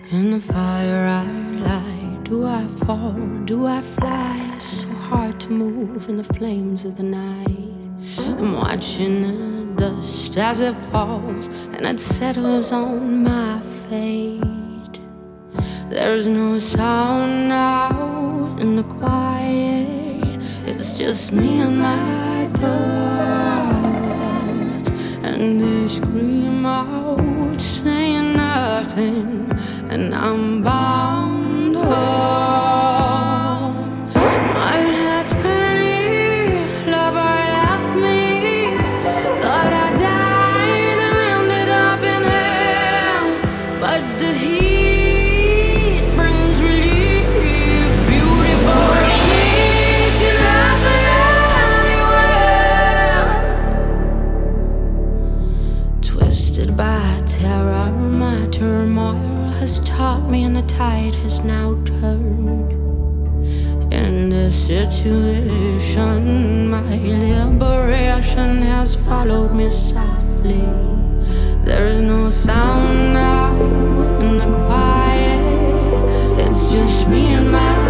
In the fire I light, do I fall, do I fly? It's so hard to move in the flames of the night. I'm watching the dust as it falls and it settles on my fate. There's no sound now in the quiet. It's just me and my thoughts, and they scream out saying nothing, and I'm bound up. My last penny lover left me. Thought I died and ended up in hell, but the heat brings relief. Beautiful things can happen anywhere. Twisted by terror, my turmoil has taught me, and the tide has now turned. In this situation, my liberation has followed me softly. There is no sound now in the quiet. It's just me and my